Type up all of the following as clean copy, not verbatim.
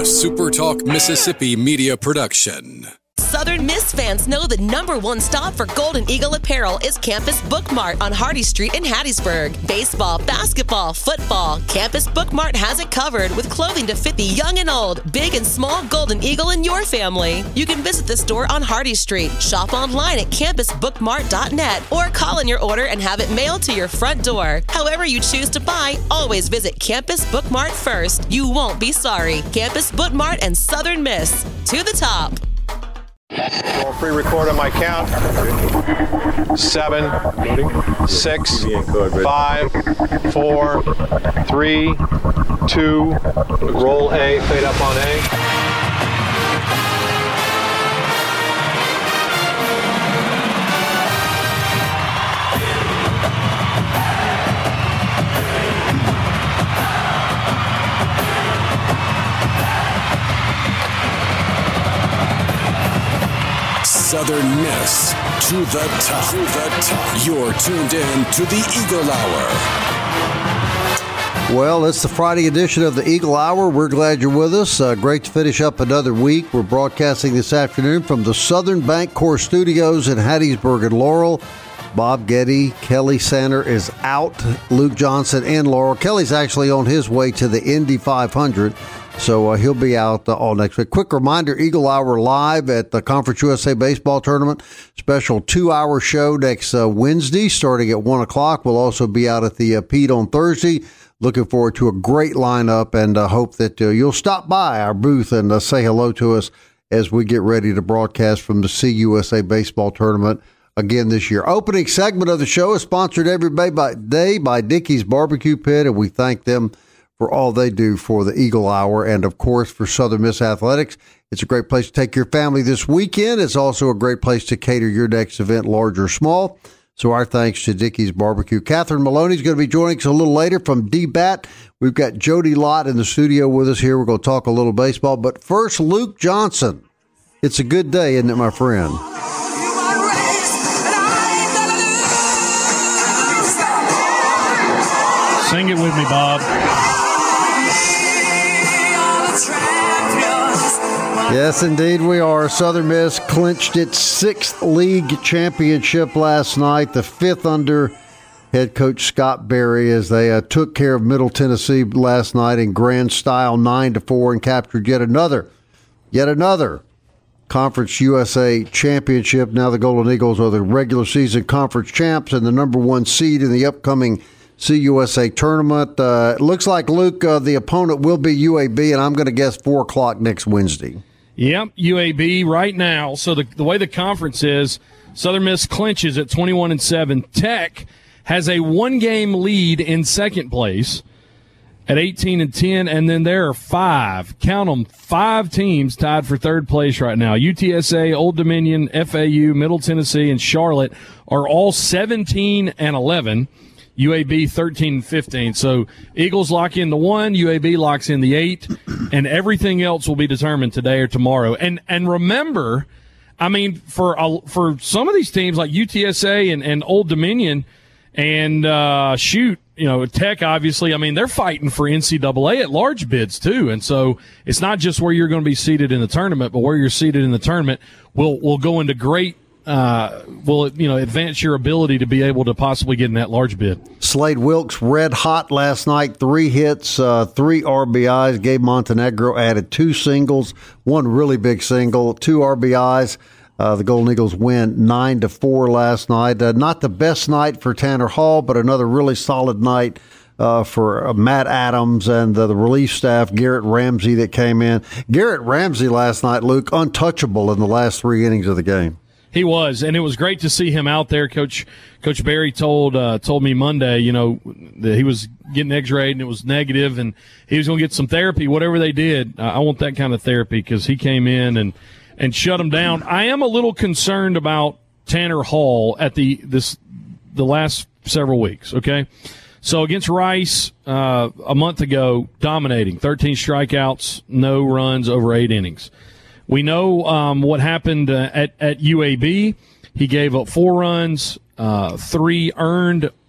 SuperTalk Mississippi media production. Southern Miss fans know the #1 stop for Golden Eagle apparel is Campus Book Mart on Hardy Street in Hattiesburg. Baseball, basketball, football, Campus Book Mart has it covered with clothing to fit the young and old, big and small Golden Eagle in your family. You can visit the store on Hardy Street, shop online at campusbookmart.net, or call in your order and have it mailed to your front door. However you choose to buy, always visit Campus Book Mart first. You won't be sorry. Campus Book Mart and Southern Miss. To the top. I'll pre-record on my count. 7, 6, 5, 4, 3, 2. Roll A, fade up on A. Southern Miss to the top. You're tuned in to the Eagle Hour. Well, it's the Friday edition of the Eagle Hour. We're glad you're with us. Great to finish up another week. We're broadcasting this afternoon from the Southern Bancorp Studios in Hattiesburg and Laurel. Bob Getty, Kelly Sander is out. Luke Johnson and Laurel. Kelly's actually on his way to the Indy 500. So he'll be out all next week. Quick reminder, Eagle Hour live at the Conference USA Baseball Tournament. Special 2-hour show next Wednesday starting at 1 o'clock. We'll also be out at the Pete on Thursday. Looking forward to a great lineup and hope that you'll stop by our booth and say hello to us as we get ready to broadcast from the CUSA Baseball Tournament again this year. Opening segment of the show is sponsored every day by Dickey's Barbecue Pit, and we thank them for all they do for the Eagle Hour and, of course, for Southern Miss Athletics. It's a great place to take your family this weekend. It's also a great place to cater your next event, large or small. So our thanks to Dickey's Barbecue. Catherine Maloney is going to be joining us a little later from DBAT. We've got Jody Lott in the studio with us here. We're going to talk a little baseball. But first, Luke Johnson. It's a good day, isn't it, my friend? Sing it with me, Bob. Yes, indeed we are. Southern Miss clinched its 6th league championship last night, the 5th under head coach Scott Berry, as they took care of Middle Tennessee last night in grand style, 9-4, and captured yet another Conference USA championship. Now the Golden Eagles are the regular season conference champs and the #1 seed in the upcoming CUSA tournament. It looks like, Luke, the opponent will be UAB, and I'm going to guess 4 o'clock next Wednesday. Yep, UAB right now. So the way the conference is, Southern Miss clinches at 21-7. Tech has a 1-game lead in second place at 18-10, and then there are 5 teams tied for third place right now. UTSA, Old Dominion, FAU, Middle Tennessee, and Charlotte are all 17-11. UAB 13-15. So Eagles lock in the 1, UAB locks in the 8, and everything else will be determined today or tomorrow. And remember, I mean, for some of these teams like UTSA and Old Dominion and Tech, obviously, I mean, they're fighting for NCAA at large bids too. And so it's not just where you're going to be seated in the tournament, but where you're seated in the tournament will go into great advance your ability to be able to possibly get in that large bid. Slade Wilkes red hot last night, 3 hits, 3 RBIs. Gabe Montenegro added 2 singles, 1 really big single, 2 RBIs. The Golden Eagles win 9-4 last night. Not the best night for Tanner Hall, but another really solid night for Matt Adams and the relief staff, Garrett Ramsey that came in. Garrett Ramsey last night, Luke, untouchable in the last 3 innings of the game. He was, and it was great to see him out there. Coach Berry told me Monday, that he was getting X-rayed and it was negative, and he was going to get some therapy, whatever they did. I want that kind of therapy because he came in and shut him down. I am a little concerned about Tanner Hall at the last several weeks. Okay, so against Rice a month ago, dominating, 13 strikeouts, no runs over 8 innings. We know what happened at UAB. He gave up 4 runs, 3 earned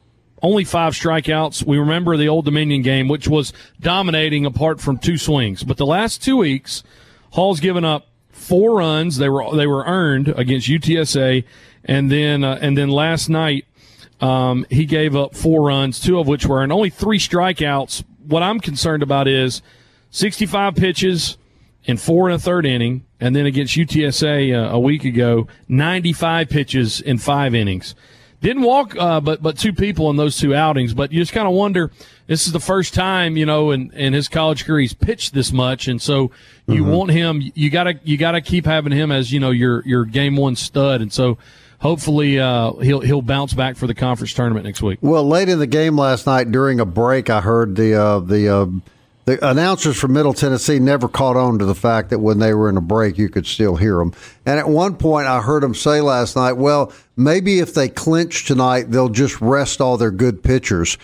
only 5 strikeouts. We remember the Old Dominion game, which was dominating apart from 2 swings. But the last 2 weeks, Hall's given up 4 runs. They were earned against UTSA, and then last night he gave up 4 runs, 2 of which were earned. Only 3 strikeouts. What I'm concerned about is 65 pitches in 4 1/3 inning, and then against UTSA a week ago, 95 pitches in 5 innings. Didn't walk, but 2 people in those 2 outings. But you just kind of wonder. This is the first time, in his college career he's pitched this much, and so you want him. You gotta keep having him as your game 1 stud, and so hopefully he'll bounce back for the conference tournament next week. Well, late in the game last night during a break, I heard the announcers from Middle Tennessee never caught on to the fact that when they were in a break, you could still hear them. And at one point, I heard them say last night, well, maybe if they clinch tonight, they'll just rest all their good pitchers.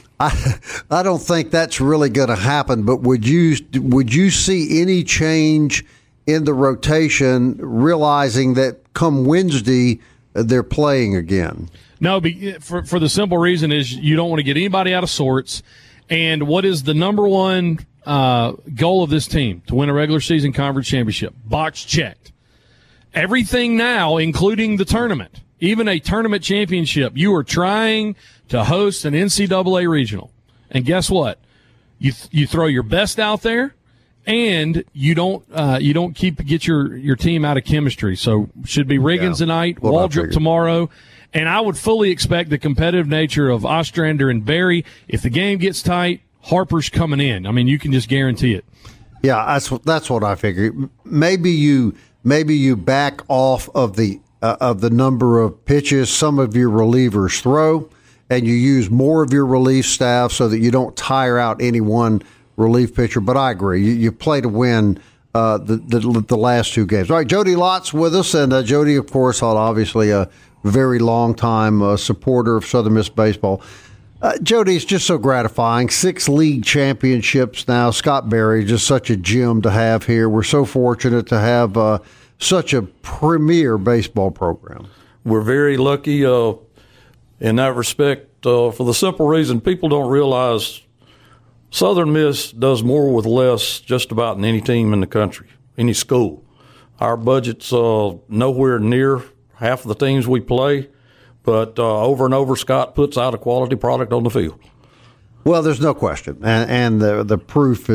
I don't think that's really going to happen, but would you see any change in the rotation, realizing that come Wednesday, they're playing again? No, for the simple reason is you don't want to get anybody out of sorts. And what is the number one goal of this team? To win a regular season conference championship. Box checked. Everything now, including the tournament, even a tournament championship, you are trying to host an NCAA regional. And guess what? You throw your best out there, and you don't get your team out of chemistry. So should be Riggins tonight, Waldrop tomorrow. And I would fully expect the competitive nature of Ostrander and Berry. If the game gets tight, Harper's coming in. I mean, you can just guarantee it. Yeah, that's what I figured. Maybe you back off of the number of pitches some of your relievers throw, and you use more of your relief staff so that you don't tire out any one relief pitcher. But I agree, you play to win the last 2 games. All right, Jody Lott's with us, and Jody, of course, obviously a very long time supporter of Southern Miss baseball. Jody, it's just so gratifying. 6 league championships now. Scott Berry, just such a gem to have here. We're so fortunate to have such a premier baseball program. We're very lucky in that respect for the simple reason people don't realize Southern Miss does more with less just about in any team in the country, any school. Our budget's nowhere near half of the teams we play, but over and over, Scott puts out a quality product on the field. Well, there's no question, and the proof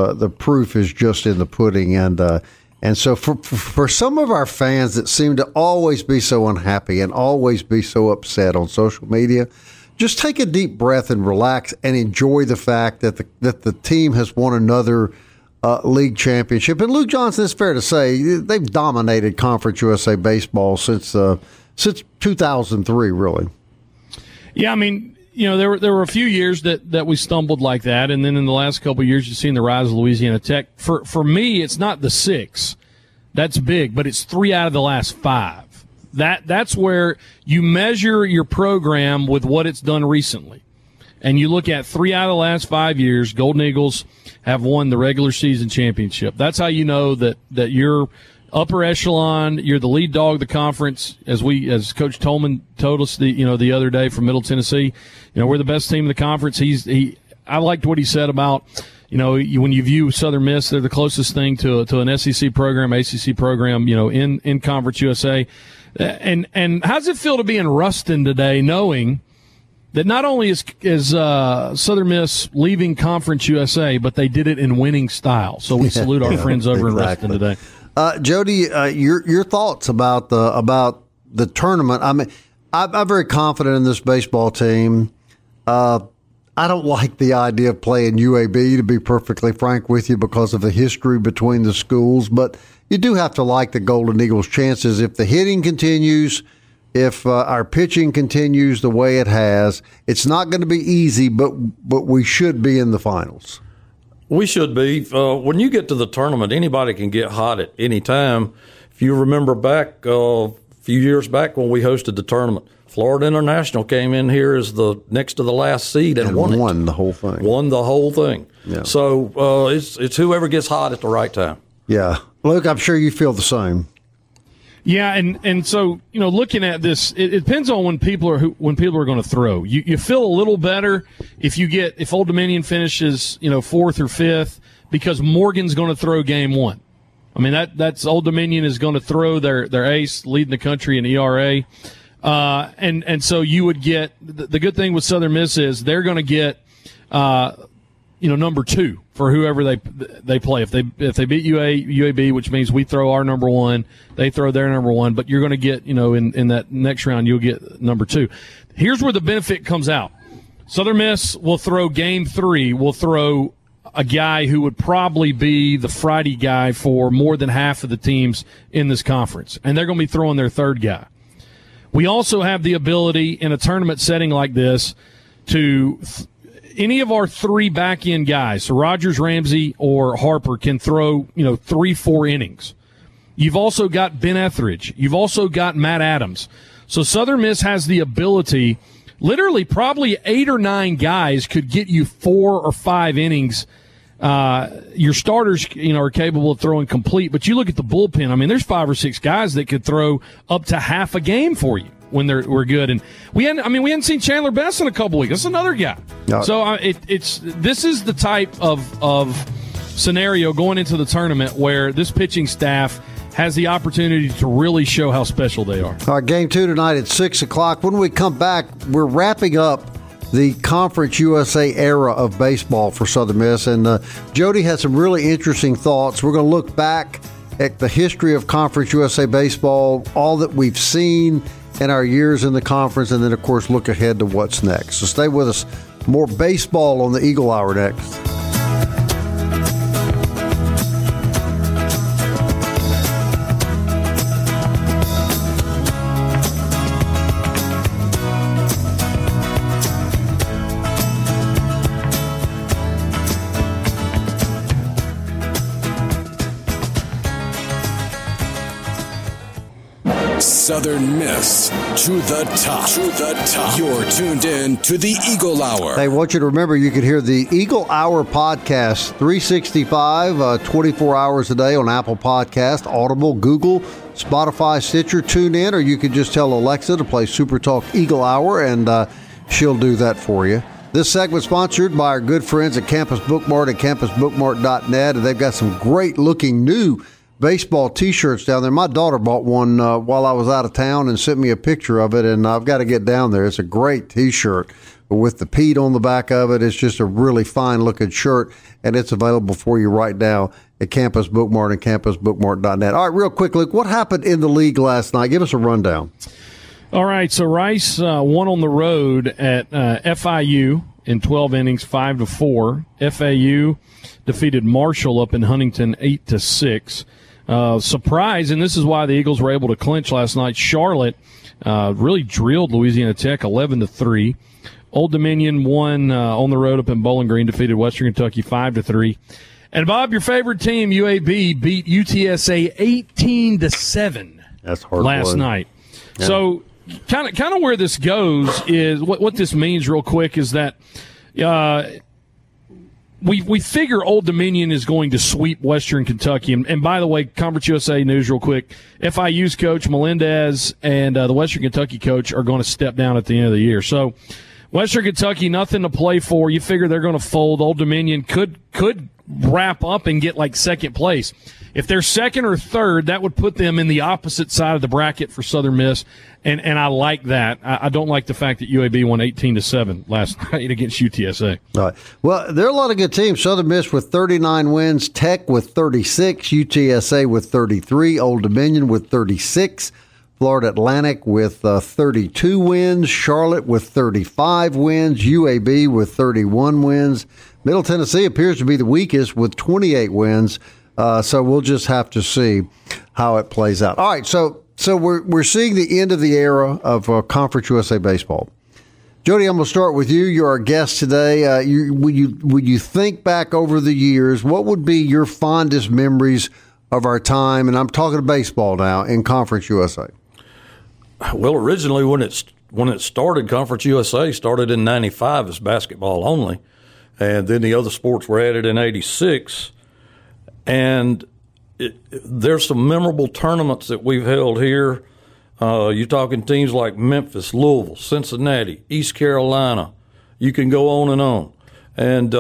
is just in the pudding, and so for some of our fans that seem to always be so unhappy and always be so upset on social media, just take a deep breath and relax and enjoy the fact that the team has won another league championship. And Luke Johnson, it's fair to say, they've dominated Conference USA baseball since 2003, really. Yeah, I mean, there were a few years that we stumbled like that, and then in the last couple of years, you've seen the rise of Louisiana Tech. For me, it's not the 6. That's big, but it's 3 out of the last 5. That's where you measure your program with what it's done recently. And you look at 3 out of the last 5 years, Golden Eagles have won the regular season championship. That's how you know that you're upper echelon. You're the lead dog of the conference, as Coach Tolman told us the other day from Middle Tennessee. We're the best team in the conference. I liked what he said about when you view Southern Miss, they're the closest thing to an SEC program, ACC program, in Conference USA. And how's it feel to be in Ruston today, knowing that not only is Southern Miss leaving Conference USA, but they did it in winning style. So we salute our friends over in Ruston today. Jody, your thoughts about the tournament? I mean, I'm very confident in this baseball team. I don't like the idea of playing UAB, to be perfectly frank with you, because of the history between the schools. But you do have to like the Golden Eagles' chances if the hitting continues. If our pitching continues the way it has. It's not going to be easy, but we should be in the finals. We should be. When you get to the tournament, anybody can get hot at any time. If you remember back a few years back when we hosted the tournament, Florida International came in here as the next to the last seed and won the whole thing. Won the whole thing. Yeah. So it's whoever gets hot at the right time. Yeah. Luke, I'm sure you feel the same. Yeah, and so looking at this, it depends on when people are going to throw. You feel a little better if Old Dominion finishes 4th or 5th because Morgan's going to throw game 1. I mean that's Old Dominion is going to throw their ace leading the country in ERA, and so you would get the good thing with Southern Miss is they're going to get number 2 for whoever they play. If they beat UAB, which means we throw our number 1, they throw their number 1, but you're going to get, in that next round, you'll get number 2. Here's where the benefit comes out. Southern Miss will throw game 3, will throw a guy who would probably be the Friday guy for more than half of the teams in this conference, and they're going to be throwing their 3rd guy. We also have the ability in a tournament setting like this to any of our 3 back-end guys, so Rogers, Ramsey, or Harper, can throw 3-4 innings. You've also got Ben Etheridge. You've also got Matt Adams. So Southern Miss has the ability, literally probably 8 or 9 guys could get you 4 or 5 innings. Your starters, are capable of throwing complete, but you look at the bullpen. I mean, there's 5 or 6 guys that could throw up to half a game for you when we're good. And we hadn't seen Chandler Best in a couple weeks. That's another guy. No. So this is the type of scenario going into the tournament where this pitching staff has the opportunity to really show how special they are. All right, game 2 tonight at 6 o'clock. When we come back, we're wrapping up the Conference USA era of baseball for Southern Miss. And Jody has some really interesting thoughts. We're going to look back at the history of Conference USA baseball, all that we've seen in our years in the conference, and then, of course, look ahead to what's next. So stay with us. More baseball on the Eagle Hour next. Southern Miss to the top. To the top. You're tuned in to the Eagle Hour. Hey, I want you to remember you can hear the Eagle Hour podcast 365, 24 hours a day on Apple Podcast, Audible, Google, Spotify, Stitcher. Tune in, or you can just tell Alexa to play Super Talk Eagle Hour, and she'll do that for you. This segment sponsored by our good friends at Campus Bookmart at campusbookmart.net, and they've got some great-looking new baseball T-shirts down there. My daughter bought one while I was out of town and sent me a picture of it, and I've got to get down there. It's a great T-shirt with the Pete on the back of it. It's just a really fine-looking shirt, and it's available for you right now at Campus Bookmart and campusbookmart.net. All right, real quick, Luke, what happened in the league last night? Give us a rundown. All right, so Rice won on the road at FIU in 12 innings, 5-4. FAU defeated Marshall up in Huntington 8-6. Surprise, and this is why the Eagles were able to clinch last night. Charlotte really drilled Louisiana Tech 11-3. Old Dominion won on the road up in Bowling Green, defeated Western Kentucky 5-3. And Bob, your favorite team, UAB, beat UTSA 18-7. That's hard last night. Yeah. So kind of where this goes is what this means real quick is that we figure Old Dominion is going to sweep Western Kentucky. And by the way, Conference USA news real quick, FIU's coach Melendez and the Western Kentucky coach are going to step down at the end of the year. So Western Kentucky, nothing to play for. You figure they're going to fold. Old Dominion could wrap up and get like second place. If they're second or third, that would put them in the opposite side of the bracket for Southern Miss, and I like that. I don't like the fact that UAB won 18-7 last night against UTSA. All right. Well, there are a lot of good teams. Southern Miss with 39 wins, Tech with 36, UTSA with 33, Old Dominion with 36, Florida Atlantic with 32 wins, Charlotte with 35 wins, UAB with 31 wins. Middle Tennessee appears to be the weakest with 28 wins. So we'll just have to see how it plays out. All right, so we're seeing the end of the era of Conference USA baseball. Jody, I'm going to start with you. You're our guest today. When you think back over the years, what would be your fondest memories of our time? And I'm talking to baseball now in Conference USA. Well, originally when it started, Conference USA started in '95 as basketball only, and then the other sports were added in '86. And there's some memorable tournaments that we've held here. You're talking teams like Memphis, Louisville, Cincinnati, East Carolina. You can go on and on. And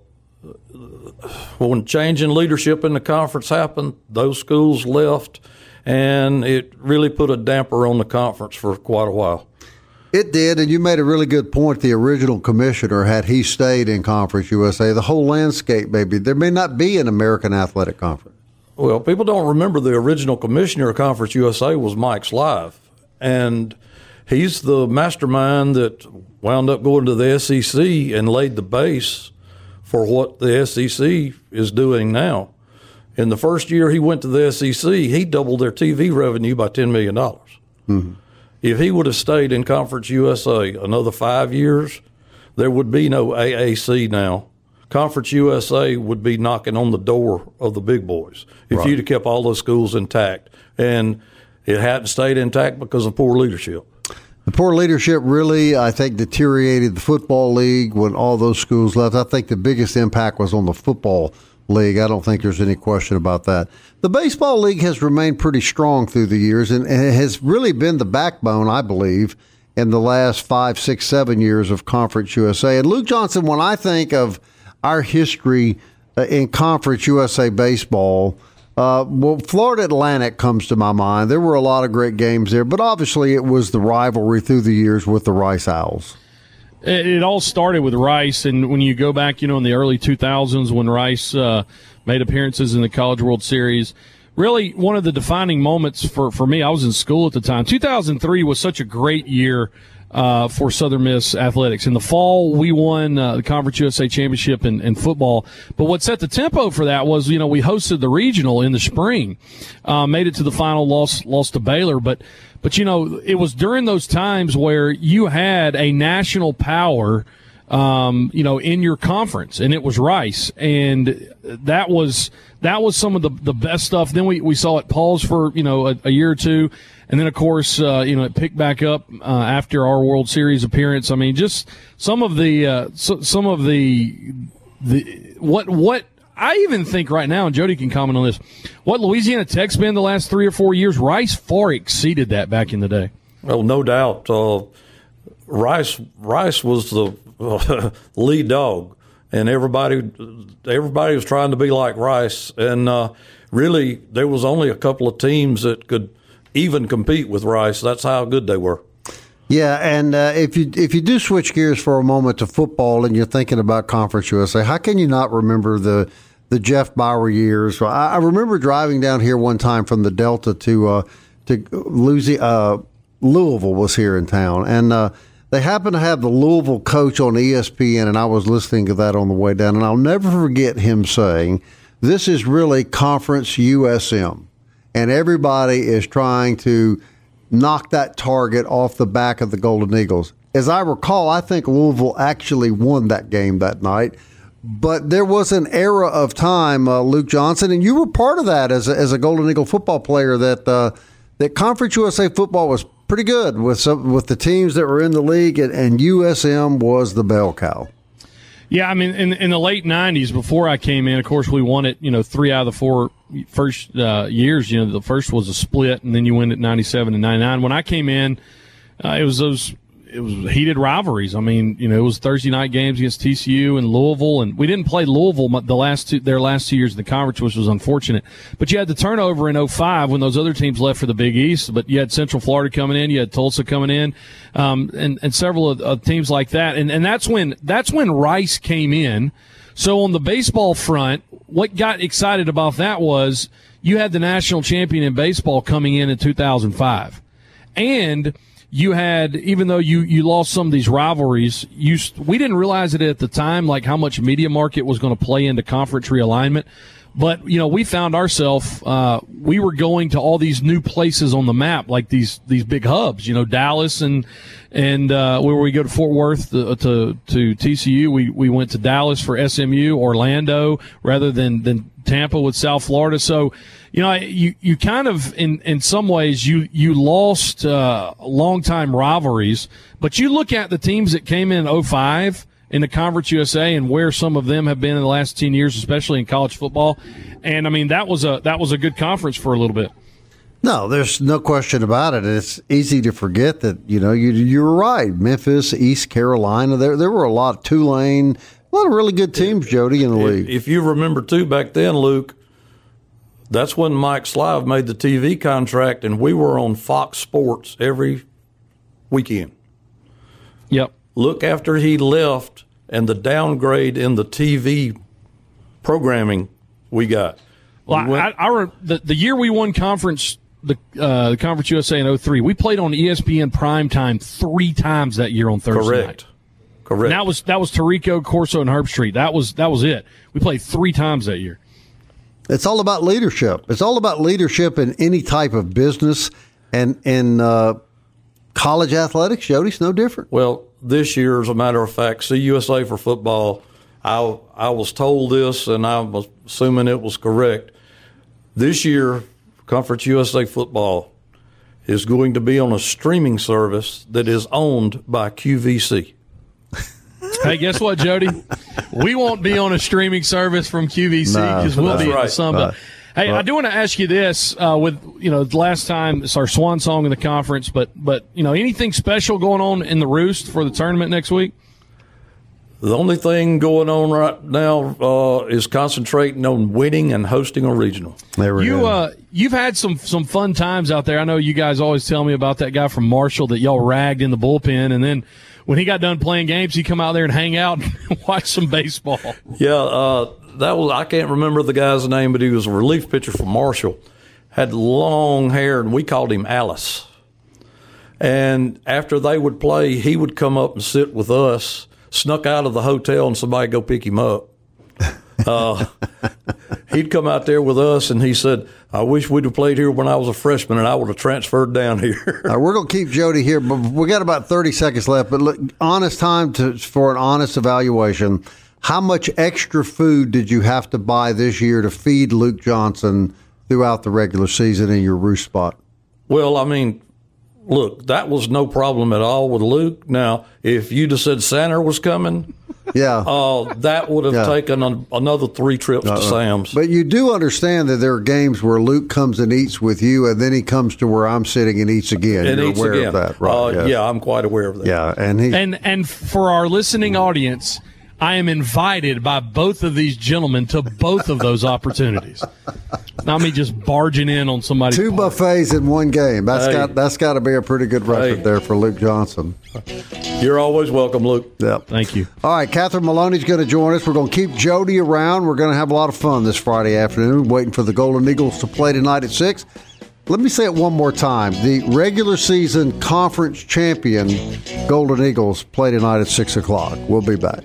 when change in leadership in the conference happened, those schools left, and it really put a damper on the conference for quite a while. It did, and you made a really good point. The original commissioner, had he stayed in Conference USA, the whole landscape, maybe, there may not be an American Athletic Conference. Well, people don't remember the original commissioner of Conference USA was Mike Slive, and he's the mastermind that wound up going to the SEC and laid the base for what the SEC is doing now. In the first year he went to the SEC, he doubled their TV revenue by $10 million. Mm-hmm. If he would have stayed in Conference USA another 5 years, there would be no AAC now. Conference USA would be knocking on the door of the big boys if you'd have kept all those schools intact. And it hadn't stayed intact because of poor leadership. The poor leadership really, I think, deteriorated the football league when all those schools left. I think the biggest impact was on the football league. I don't think there's any question about that. The baseball league has remained pretty strong through the years, and it has really been the backbone, I believe, in the last 5, 6, 7 years of Conference USA. And Luke Johnson, when I think of our history in Conference USA baseball, well, Florida Atlantic comes to my mind. There were a lot of great games there, but obviously it was the rivalry through the years with the Rice Owls. It all started with Rice, and when you go back, in the early 2000s when Rice made appearances in the College World Series, really one of the defining moments for me, I was in school at the time. 2003 was such a great year for Southern Miss athletics. In the fall, we won the Conference USA Championship in football. But what set the tempo for that was, we hosted the regional in the spring, made it to the final, lost to Baylor. But it was during those times where you had a national power, in your conference, and it was Rice, and that was some of the best stuff. Then we saw it pause for a year or two, and then of course it picked back up after our World Series appearance. I mean, just some of the what I even think right now, and Jody can comment on this, what Louisiana Tech's been the last 3 or 4 years, Rice far exceeded that back in the day. Well, no doubt. Rice was the lead dog, and everybody was trying to be like Rice. And really, there was only a couple of teams that could even compete with Rice. That's how good they were. Yeah, and if you do switch gears for a moment to football and you're thinking about Conference USA, how can you not remember the Jeff Bauer years? I remember driving down here one time from the Delta to Louisville was here in town, and they happened to have the Louisville coach on ESPN, and I was listening to that on the way down, and I'll never forget him saying, "This is really Conference USM, and everybody is trying to knock that target off the back of the Golden Eagles." As I recall, I think Louisville actually won that game that night. But there was an era of time, Luke Johnson, and you were part of that as a Golden Eagle football player, that Conference USA football was pretty good with the teams that were in the league, and USM was the bell cow. Yeah, I mean, in the late 90s, before I came in, of course, we won it, 3 out of the 4 first years. The first was a split, and then you win it 97 and 99. When I came in, it was heated rivalries. I mean, it was Thursday night games against TCU and Louisville, and we didn't play Louisville their last 2 years in the conference, which was unfortunate. But you had the turnover in 2005 when those other teams left for the Big East. But you had Central Florida coming in, you had Tulsa coming in, and several of teams like that. And that's when Rice came in. So on the baseball front, what got excited about that was you had the national champion in baseball coming in 2005, and you had, even though you lost some of these rivalries, we didn't realize it at the time, like how much media market was going to play into conference realignment. But, we found ourselves, we were going to all these new places on the map, like these big hubs, Dallas and where we go to Fort Worth to TCU. We went to Dallas for SMU, Orlando, rather than Tampa with South Florida. So, you kind of, in some ways, you lost long-time rivalries. But you look at the teams that came in 2005, in the Conference USA and where some of them have been in the last 10 years, especially in college football. And, I mean, that was a good conference for a little bit. No, there's no question about it. It's easy to forget that, you were right. Memphis, East Carolina, there were a lot of Tulane, a lot of really good teams, Jody, in the league. If you remember, too, back then, Luke, that's when Mike Slive made the TV contract, and we were on Fox Sports every weekend. Yep. Look after he left and the downgrade in the TV programming we got. Well, the year we won conference, the Conference USA in 2003, we played on ESPN primetime 3 times that year on Thursday night. Correct. And that was Tirico, Corso, and Herb Street. That was it. We played 3 times that year. It's all about leadership. It's all about leadership in any type of business, and in college athletics, Jody's no different. Well, this year, as a matter of fact, CUSA for football, I was told this, and I was assuming it was correct. This year, Conference USA football is going to be on a streaming service that is owned by QVC. Hey, guess what, Jody? We won't be on a streaming service from QVC because we'll be in the Sun Belt. Hey, I do want to ask you this: the last time it's our swan song in the conference, but anything special going on in the Roost for the tournament next week? The only thing going on right now is concentrating on winning and hosting a regional. There we go. You've had some fun times out there. I know you guys always tell me about that guy from Marshall that y'all ragged in the bullpen, and then when he got done playing games, he'd come out there and hang out and watch some baseball. Yeah, I can't remember the guy's name, but he was a relief pitcher from Marshall. Had long hair, and we called him Alice. And after they would play, he would come up and sit with us, snuck out of the hotel, and somebody go pick him up. He'd come out there with us, and he said, I wish we'd have played here when I was a freshman, and I would have transferred down here. We're going to keep Jody here, but we got about 30 seconds left. But look, honest time for an honest evaluation. How much extra food did you have to buy this year to feed Luke Johnson throughout the regular season in your Roost spot? Well, I mean, look, that was no problem at all with Luke. Now, if you'd have said Santa was coming, that would have taken another 3 trips to Sam's. But you do understand that there are games where Luke comes and eats with you, and then he comes to where I'm sitting and eats again. You're aware of that, right? Yes. Yeah, I'm quite aware of that. Yeah, and for our listening audience, I am invited by both of these gentlemen to both of those opportunities. Not me just barging in on somebody's 2 buffets in one game. That's got to be a pretty good record there for Luke Johnson. You're always welcome, Luke. Yep. Thank you. All right, Catherine Maloney's going to join us. We're going to keep Jody around. We're going to have a lot of fun this Friday afternoon, waiting for the Golden Eagles to play tonight at 6. Let me say it one more time. The regular season conference champion Golden Eagles play tonight at 6 o'clock. We'll be back.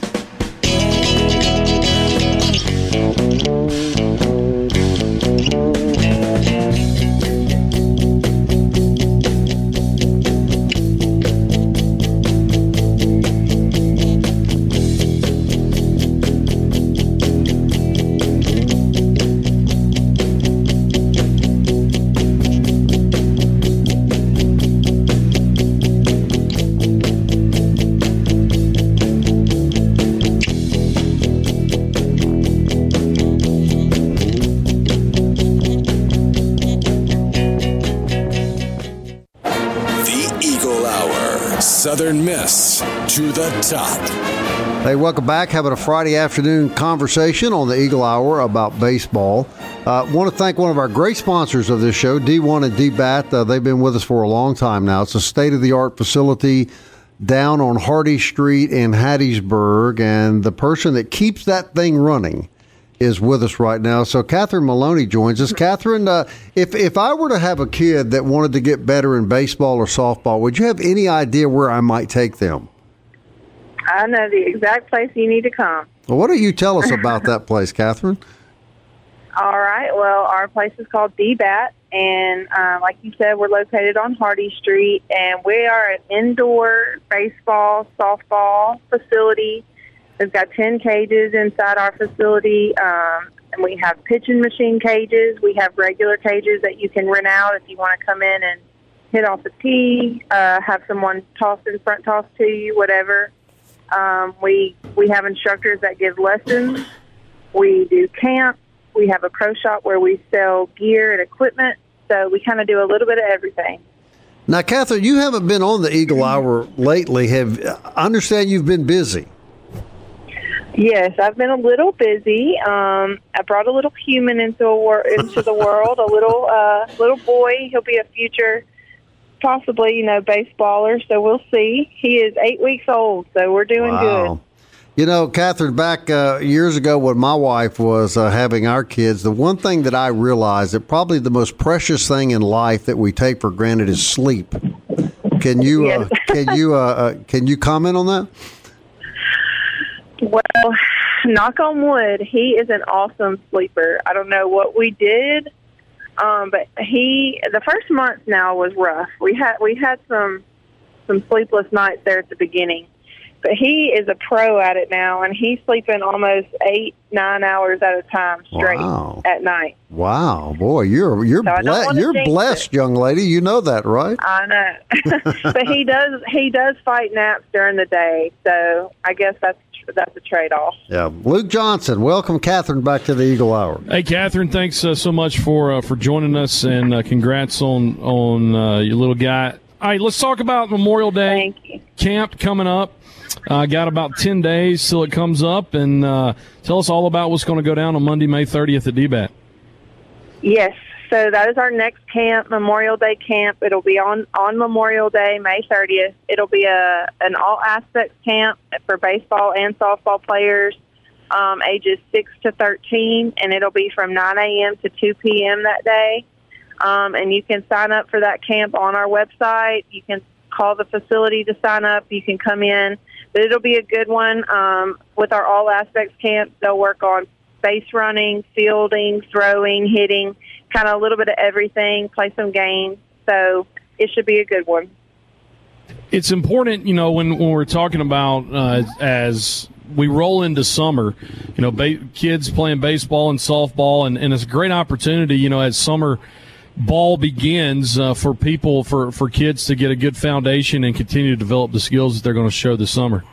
Southern Miss to the top. Hey, welcome back. Having a Friday afternoon conversation on the Eagle Hour about baseball. Want to thank one of our great sponsors of this show, D1 and DBAT. They've been with us for a long time now. It's a state-of-the-art facility down on Hardy Street in Hattiesburg, and the person that keeps that thing running is with us right now. So Catherine Maloney joins us. Catherine, if I were to have a kid that wanted to get better in baseball or softball, would you have any idea where I might take them? I know the exact place you need to come. Well, why don't you tell us about that place, Catherine? All right. Well, our place is called DBAT, and like you said, we're located on Hardy Street, and we are an indoor baseball, softball facility. We've got 10 cages inside our facility, and we have pitching machine cages. We have regular cages that you can rent out if you want to come in and hit off a tee, have someone front toss to you, whatever. We have instructors that give lessons. We do camp. We have a pro shop where we sell gear and equipment. So we kind of do a little bit of everything. Now, Catherine, you haven't been on the Eagle Hour lately. I understand you've been busy. Yes, I've been a little busy. I brought a little human into the world, a little boy. He'll be a future, possibly, baseballer. So we'll see. He is 8 weeks old, so we're doing good. Catherine, back years ago when my wife was having our kids, the one thing that I realized that probably the most precious thing in life that we take for granted is sleep. Can you Yes. can you comment on that? Well, knock on wood, he is an awesome sleeper. I don't know what we did, but the first month now was rough. We had some sleepless nights there at the beginning, but he is a pro at it now, and he's sleeping almost 8-9 hours at a time straight at night. Wow, boy, you're blessed, young lady. You know that, right? I know, but he does fight naps during the day, so I guess that's a trade-off. Yeah, Luke Johnson, welcome Catherine back to the Eagle Hour. Hey, Catherine, thanks so much for joining us, and congrats on your little guy. All right, let's talk about Memorial Day camp coming up. Got about 10 days till it comes up, and tell us all about what's going to go down on Monday, May 30th at DBAT. Yes, so that is our next camp, Memorial Day camp. It'll be on Memorial Day, May 30th. It'll be an all-aspects camp for baseball and softball players ages 6 to 13, and it'll be from 9 a.m. to 2 p.m. that day. And you can sign up for that camp on our website. You can call the facility to sign up. You can come in. But it'll be a good one. With our all-aspects camp, they'll work on base running, fielding, throwing, hitting, kind of a little bit of everything, play some games. So it should be a good one. It's important, when we're talking about as we roll into summer, kids playing baseball and softball, and it's a great opportunity, as summer ball begins for people, for kids to get a good foundation and continue to develop the skills that they're going to show this summer.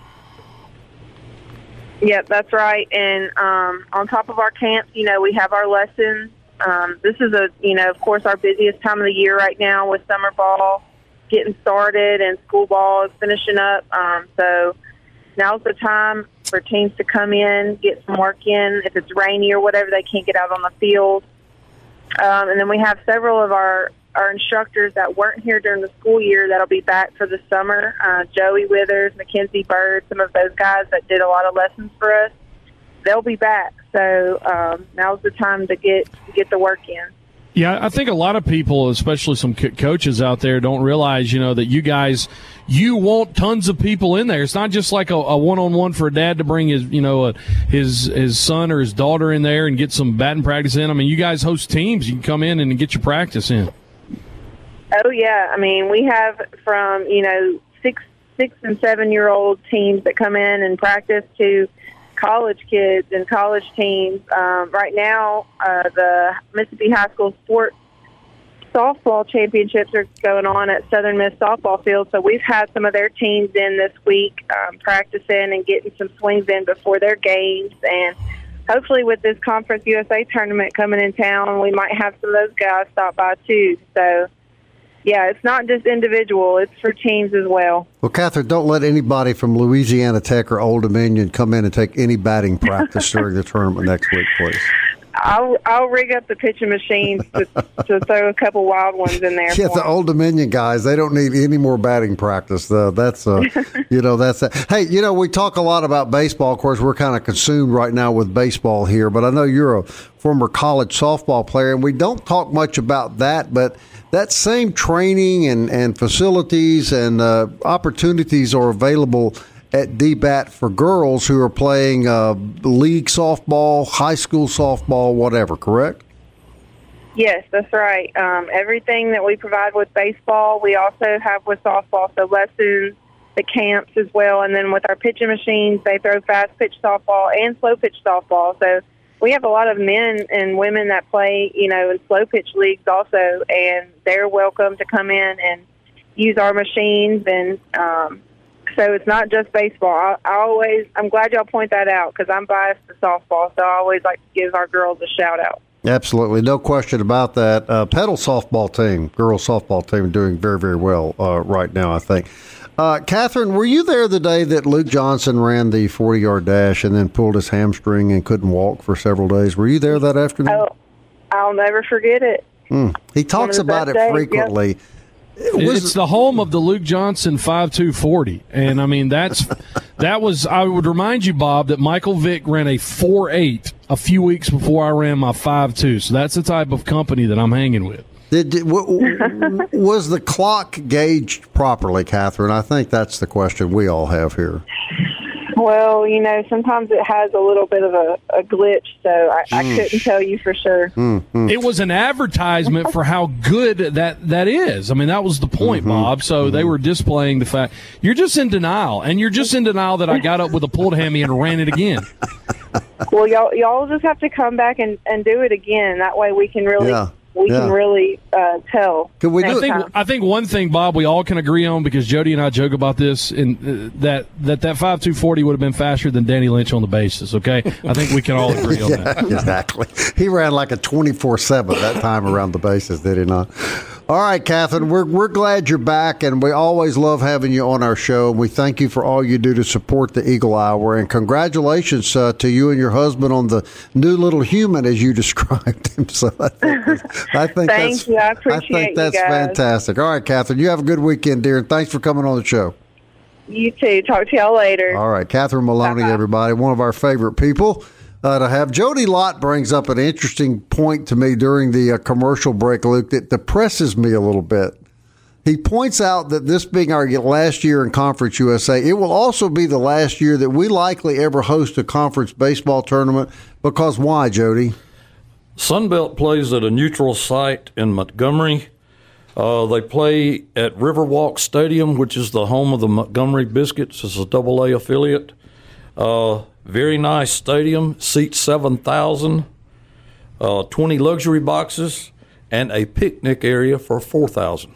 Yep, that's right. And on top of our camps, we have our lessons. This is of course, our busiest time of the year right now with summer ball getting started and school ball is finishing up. So now's the time for teams to come in, get some work in. If it's rainy or whatever, they can't get out on the field. And then we have several of our instructors that weren't here during the school year that'll be back for the summer. Joey Withers, Mackenzie Bird, some of those guys that did a lot of lessons for us, they'll be back. So now's the time to get the work in. Yeah, I think a lot of people, especially some coaches out there, don't realize, that you want tons of people in there. It's not just like a one-on-one for a dad to bring his, his son or his daughter in there and get some batting practice in. I mean, you guys host teams. You can come in and get your practice in. Oh, yeah. I mean, we have from, 6 and 7-year-old teams that come in and practice to college kids and college teams. Right now, the Mississippi High School Sports Softball Championships are going on at Southern Miss Softball Field, so we've had some of their teams in this week practicing and getting some swings in before their games. And hopefully with this Conference USA tournament coming in town, we might have some of those guys stop by too. So, yeah, it's not just individual. It's for teams as well. Well, Catherine, don't let anybody from Louisiana Tech or Old Dominion come in and take any batting practice during the tournament next week, please. I'll rig up the pitching machines to throw a couple wild ones in there. Yeah, the Old Dominion guys, they don't need any more batting practice. That's Hey, we talk a lot about baseball. Of course, we're kind of consumed right now with baseball here, but I know you're a former college softball player, and we don't talk much about that, but that same training and facilities and opportunities are available at DBAT for girls who are playing league softball, high school softball, whatever, correct? Yes, that's right. Everything that we provide with baseball, we also have with softball, so lessons, the camps as well, and then with our pitching machines, they throw fast pitch softball and slow pitch softball. So we have a lot of men and women that play, in slow pitch leagues also, and they're welcome to come in and use our machines and So it's not just baseball. I'm glad y'all point that out because I'm biased to softball, so I always like to give our girls a shout out. Absolutely, no question about that. Pedal softball team, girls softball team, doing very, very well right now, I think. Catherine, were you there the day that Luke Johnson ran the 40-yard dash and then pulled his hamstring and couldn't walk for several days? Were you there that afternoon? Oh, I'll never forget it. He talks about it frequently. Yep. It's the home of the Luke Johnson 5.240, and I mean that was. I would remind you, Bob, that Michael Vick ran a 4.8 a few weeks before I ran my 5.2. So that's the type of company that I'm hanging with. Was the clock gauged properly, Catherine? I think that's the question we all have here. Well, sometimes it has a little bit of a glitch, so I couldn't tell you for sure. It was an advertisement for how good that is. I mean, that was the point, Bob. So they were displaying the fact. You're just in denial, and you're just in denial that I got up with a pulled hammy and ran it again. Well, y'all just have to come back and do it again. That way we can really... Yeah. We can really tell. Can we do I think one thing, Bob, we all can agree on, because Jody and I joke about this, and that 5.240 would have been faster than Danny Lynch on the bases. Okay, I think we can all agree on that. Exactly. He ran like a 24/7 that time around the bases, did he not? All right, Catherine, we're glad you're back, and we always love having you on our show. We thank you for all you do to support the Eagle Hour, and congratulations to you and your husband on the new little human, as you described him. So I think Thank you. I appreciate that's you guys. Fantastic. All right, Catherine, you have a good weekend, dear, and thanks for coming on the show. You too. Talk to y'all later. All right, Catherine Maloney, everybody, one of our favorite people to have. Jody Lott brings up an interesting point to me during the commercial break, Luke, that depresses me a little bit. He points out that this being our last year in Conference USA, it will also be the last year that we likely ever host a conference baseball tournament. Because why, Jody? Sunbelt plays at a neutral site in Montgomery. They play at Riverwalk Stadium, which is the home of the Montgomery Biscuits. It's a AA affiliate. Very nice stadium, seats 7,000, 20 luxury boxes, and a picnic area for 4,000.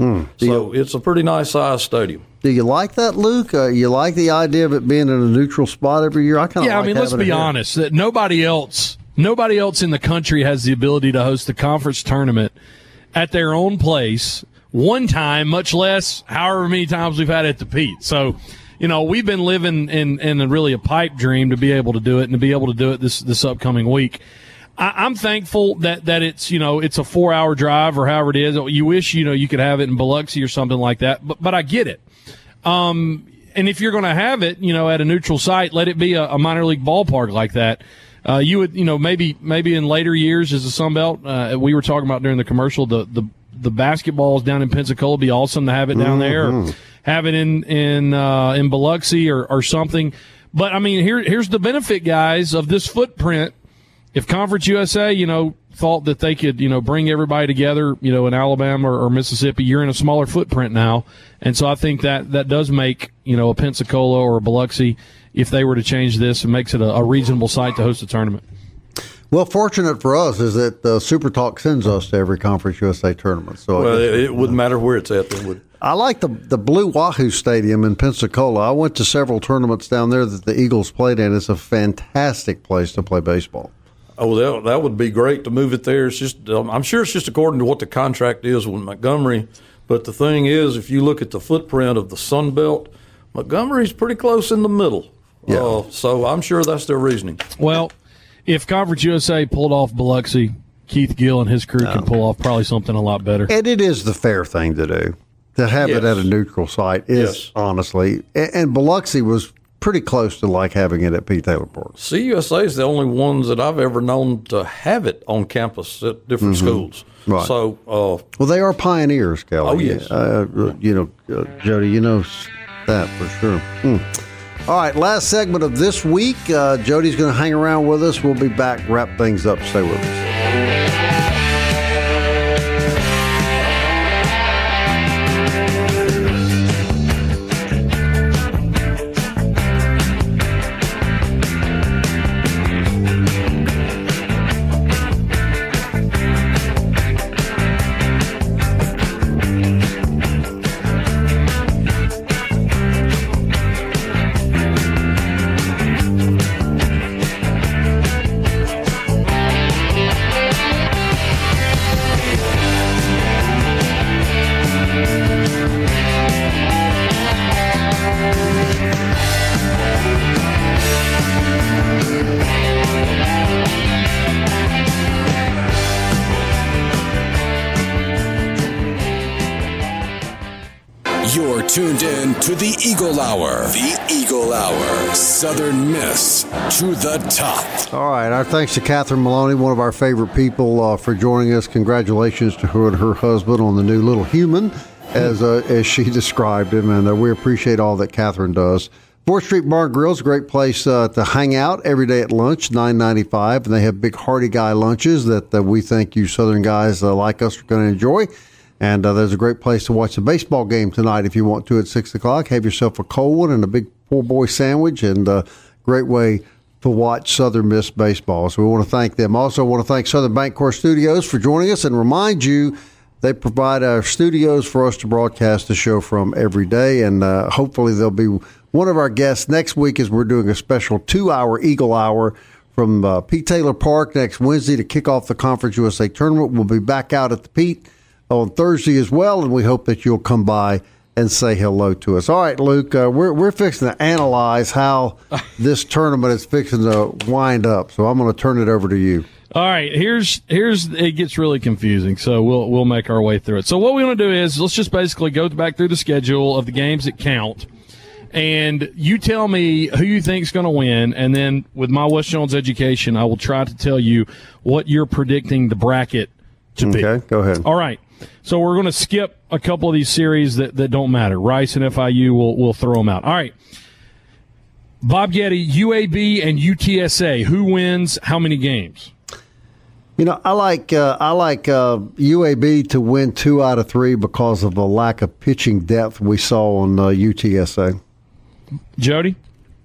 So it's a pretty nice size stadium. Do you like that, Luke? You like the idea of it being in a neutral spot every year? I kind of like. I mean, let's be honest. That nobody else in the country has the ability to host a conference tournament at their own place one time, much less however many times we've had it at the Pete. So, we've been living in really a pipe dream to be able to do it and to be able to do it this upcoming week. I'm thankful that it's, it's a 4-hour drive or however it is. You wish, you could have it in Biloxi or something like that, but I get it. And if you're going to have it, at a neutral site, let it be a minor league ballpark like that. You would, maybe in later years as a Sunbelt, we were talking about during the commercial, the basketballs down in Pensacola would be awesome to have it down there, or have it in Biloxi or something. But I mean, here's the benefit, guys, of this footprint. If Conference USA, thought that they could, bring everybody together, in Alabama or Mississippi, you're in a smaller footprint now. And so I think that does make, a Pensacola or a Biloxi, if they were to change this, it makes it a reasonable site to host a tournament. Well, fortunate for us is that Super Talk sends us to every Conference USA tournament. So it wouldn't matter where it's at. Then would. I like the Blue Wahoo Stadium in Pensacola. I went to several tournaments down there that the Eagles played in. It's a fantastic place to play baseball. Oh, that would be great to move it there. It's just, I'm sure it's just according to what the contract is with Montgomery. But the thing is, if you look at the footprint of the Sun Belt, Montgomery's pretty close in the middle. Yeah. So I'm sure that's their reasoning. Well, if Conference USA pulled off Biloxi, Keith Gill and his crew can pull off probably something a lot better. And it is the fair thing to do. To have it at a neutral site is honestly, and Biloxi was pretty close to like having it at Pete Taylor Park. CUSA is the only ones that I've ever known to have it on campus at different schools. Right. So, well, they are pioneers, Kelly. Oh, yes. Jody, you know that for sure. All right, last segment of this week. Jody's going to hang around with us. We'll be back, wrap things up. Stay with us. tuned in to the Eagle Hour. The Eagle Hour. Southern Miss to the top. All right. Our thanks to Catherine Maloney, one of our favorite people, for joining us. Congratulations to her and her husband on the new little human, as she described him, and we appreciate all that Catherine does. 4th Street Bar and Grill is a great place to hang out every day at lunch, $9.95, and they have big hearty guy lunches that we think you Southern guys like us are going to enjoy. And there's a great place to watch the baseball game tonight if you want to at 6 o'clock. Have yourself a cold one and a big poor boy sandwich, and a great way to watch Southern Miss baseball. So we want to thank them. Also want to thank Southern Bancorp Studios for joining us and remind you they provide our studios for us to broadcast the show from every day, and hopefully they'll be one of our guests next week as we're doing a special 2-hour Eagle Hour from Pete Taylor Park next Wednesday to kick off the Conference USA Tournament. We'll be back out at the Pete on Thursday as well, and we hope that you'll come by and say hello to us. All right, Luke, we're fixing to analyze how this tournament is fixing to wind up, so I'm going to turn it over to you. All right, here's it gets really confusing, so we'll make our way through it. So what we want to do is let's just basically go back through the schedule of the games that count, and you tell me who you think is going to win, and then with my West Jones education, I will try to tell you what you're predicting the bracket to be. Okay, go ahead. All right, so we're going to skip a couple of these series that don't matter. Rice and FIU, we'll throw them out. All right. Bob Getty, UAB and UTSA, who wins how many games? You know, I like UAB to win 2 out of 3 because of the lack of pitching depth we saw on UTSA. Jody?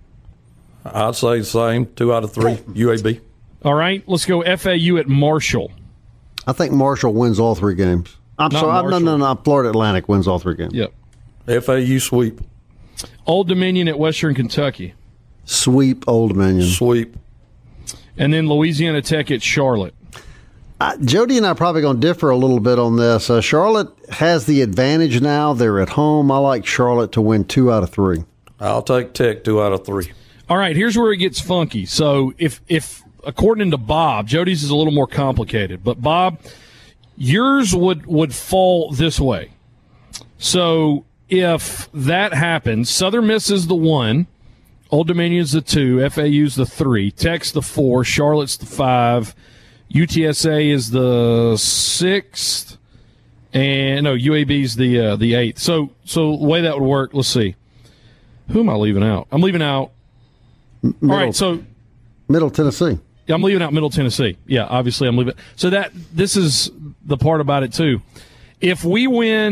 I'd say the same, 2 out of 3, UAB. All right, let's go FAU at Marshall. I think Marshall wins all 3 games. No, Florida Atlantic wins all 3 games. Yep. FAU sweep. Old Dominion at Western Kentucky. Sweep Old Dominion. Sweep. And then Louisiana Tech at Charlotte. Jody and I are probably going to differ a little bit on this. Charlotte has the advantage now. They're at home. I like Charlotte to win 2 out of 3. I'll take Tech 2 out of 3. All right, here's where it gets funky. So if according to Bob, Jody's is a little more complicated, but Bob, yours would fall this way. So if that happens, Southern Miss is the 1, Old Dominion's the 2, FAU's the 3, Tech's the 4, Charlotte's the 5, UTSA is the 6th, and no, UAB's the 8th. So the way that would work, let's see. Who am I leaving out? I'm leaving out. All right, so Middle Tennessee. Yeah, I'm leaving out Middle Tennessee. Yeah, obviously I'm leaving. So this is the part about it too. If we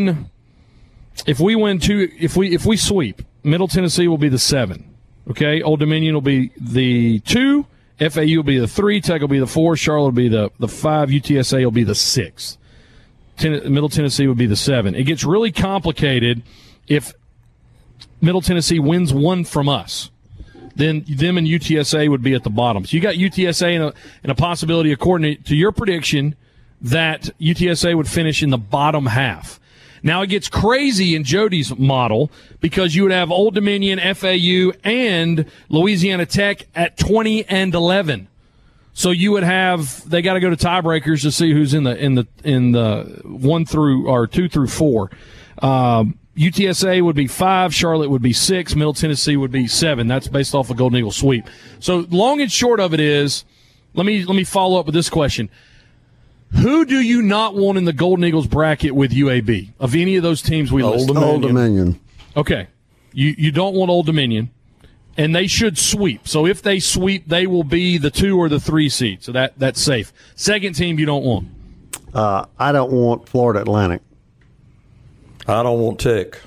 sweep, Middle Tennessee will be the 7. Okay, Old Dominion will be the 2. FAU will be the 3, Tech will be the 4, Charlotte will be the 5, UTSA will be the 6. Middle Tennessee will be the 7. It gets really complicated if Middle Tennessee wins 1 from us. Then them and UTSA would be at the bottom. So you got UTSA and a possibility, according to your prediction, that UTSA would finish in the bottom half. Now it gets crazy in Jody's model because you would have Old Dominion, FAU, and Louisiana Tech at 20 and 11. So you would have they got to go to tiebreakers to see who's in the 1 through or 2 through 4. UTSA would be 5, Charlotte would be 6, Middle Tennessee would be 7. That's based off a Golden Eagle sweep. So long and short of it is, let me follow up with this question. Who do you not want in the Golden Eagles bracket with UAB of any of those teams we listed? Old Dominion. Okay. You don't want Old Dominion, and they should sweep. So if they sweep, they will be the 2 or the 3 seed. So that's safe. Second team you don't want. I don't want Florida Atlantic. I don't want Tech.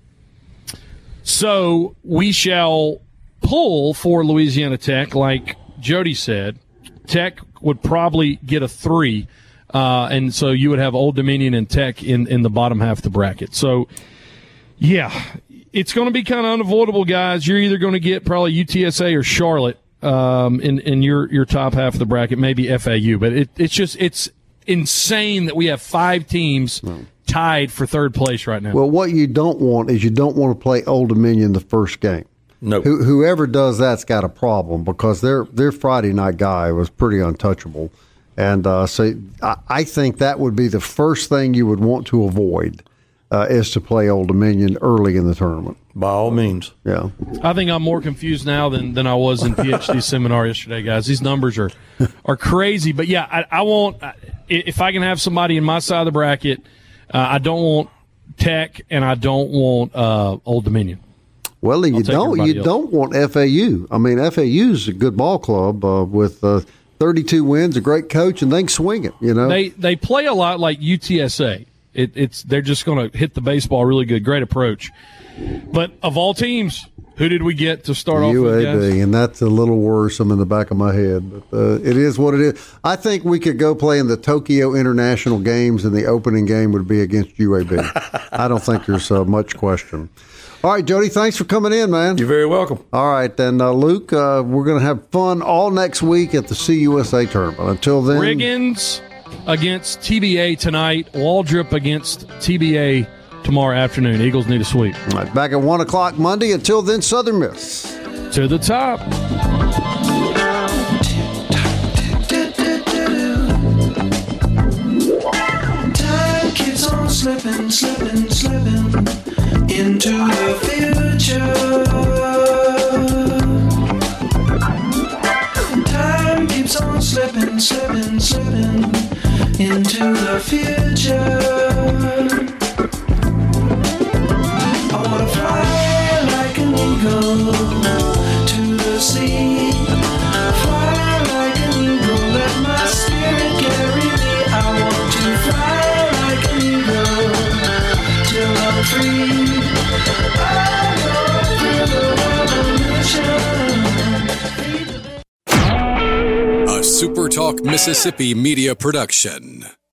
So we shall pull for Louisiana Tech, like Jody said. Tech would probably get a 3. And so you would have Old Dominion and Tech in the bottom half of the bracket. So, yeah, it's going to be kind of unavoidable, guys. You're either going to get probably UTSA or Charlotte in your top half of the bracket, maybe FAU. But it's insane that we have 5 teams tied for third place right now. Well, what you don't want is you don't want to play Old Dominion the first game. No. Whoever does that's got a problem because their Friday night guy was pretty untouchable. And so I think that would be the first thing you would want to avoid is to play Old Dominion early in the tournament. By all means. Yeah. I think I'm more confused now than I was in PhD seminar yesterday, guys. These numbers are crazy. But, yeah, I won't – if I can have somebody in my side of the bracket, I don't want Tech and I don't want Old Dominion. Well, then you don't want FAU. I mean, FAU's a good ball club with 32 wins, a great coach, and they can swing it, you know. They play a lot like UTSA. They're just going to hit the baseball really good. Great approach. But of all teams, who did we get to start off with, guys? UAB, and that's a little worrisome in the back of my head. But it is what it is. I think we could go play in the Tokyo International Games, and the opening game would be against UAB. I don't think there's much question. All right, Jody, thanks for coming in, man. You're very welcome. All right, then, Luke, we're going to have fun all next week at the CUSA tournament. Until then. Riggins against TBA tonight. Waldrop against TBA tomorrow afternoon. Eagles need a sweep. All right, back at 1 o'clock Monday. Until then, Southern Miss. To the top. Time keeps on slipping, slipping, slipping into the future. Time keeps on slipping, slipping, slipping into the future. I wanna fly like an eagle to the sea. Fly like an eagle, let my spirit carry me. I want to fly like an eagle till I'm free. A SuperTalk Mississippi media production.